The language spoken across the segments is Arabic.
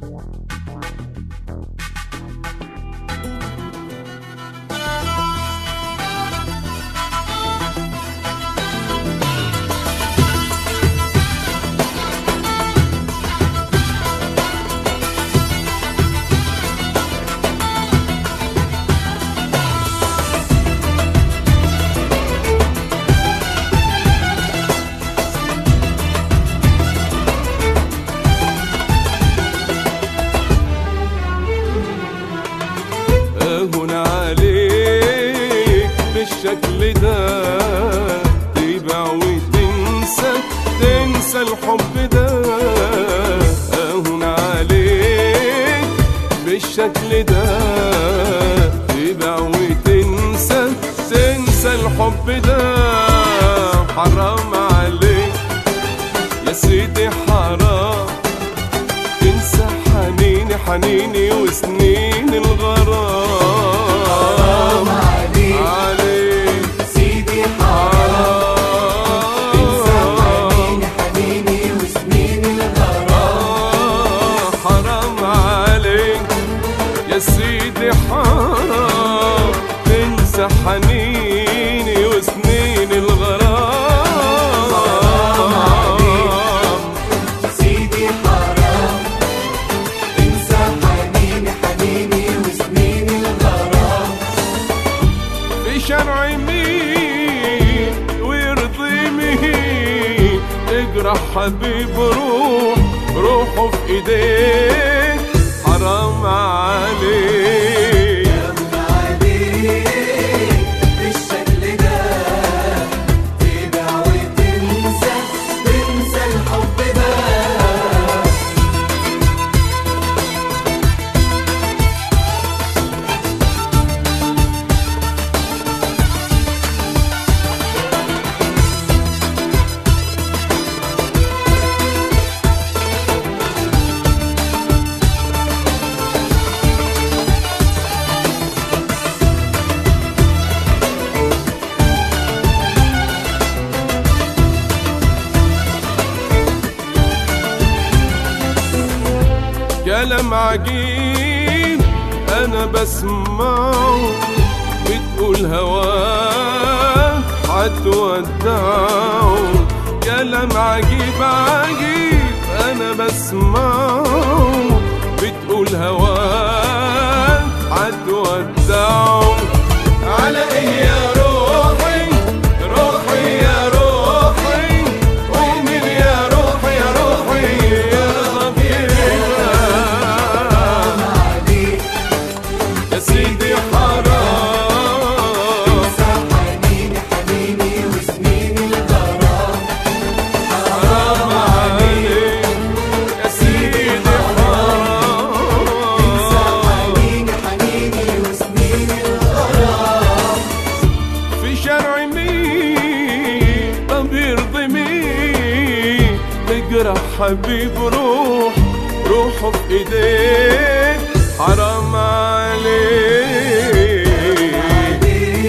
اهون عليك بالشكل ده تبيع وتنسى الحب ده. اهون عليك بالشكل ده تبيع وتنسى الحب ده. حرام عليك يا سيدي حرام تنسى حنيني وسنين الغرام. حرام عليك سيدي حرام تنسى حنيني وسنين الغرام. حرام عليك يا سيدي حرام تنسى حنيني وسنين الغرام. شرع مين ويرضي مين اجرح حبيب روحه في ايديك. حرام عليك بالشكل ده تبيع وتنسى الحب ده. كلام عجيب انا بسمعه بتقول هواه هتودعه. كلام عجيب انا بسمعه بتقول هواه هتودعه. على ايه يا روحي يا روحي ومين يا روحي يا سيدي حرام تنسى حنيني وسنين الغرام. حرام عليك يا سيدي حرام تنسى حنيني وسنين الغرام. في شرع مين طب يرضي مين تجرح حبيب روحه في ايديك. حرام عليك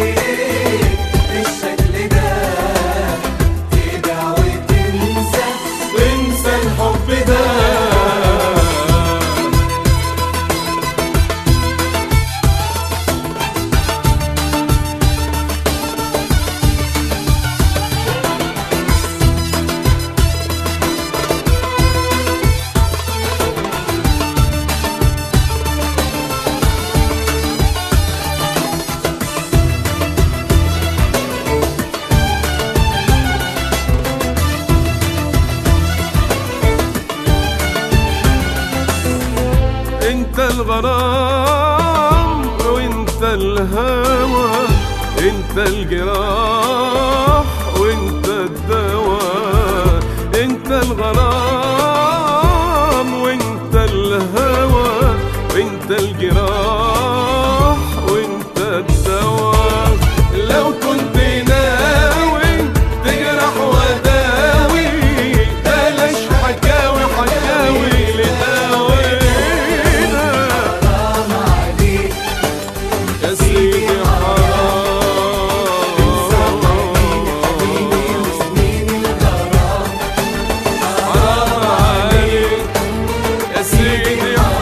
بالشكل ده تبيع وتنسى الحب ده. انت الغرام وانت الهوى انت الجراح وانت الدواء. انت الغرام وانت الهوى وانت الجراح وانت الدواء. لو كنت ناوي تجرح وداوي بلاش حكاوي لداوي. حرام عليك يا سيدي حرام تنسى حنيني وسنين الغرام. حرام عليك يا سيدي حرام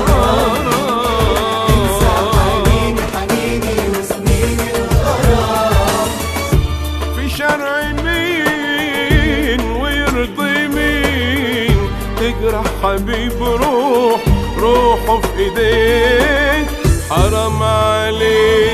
حبيب روحه في ايديك، حرام عليك.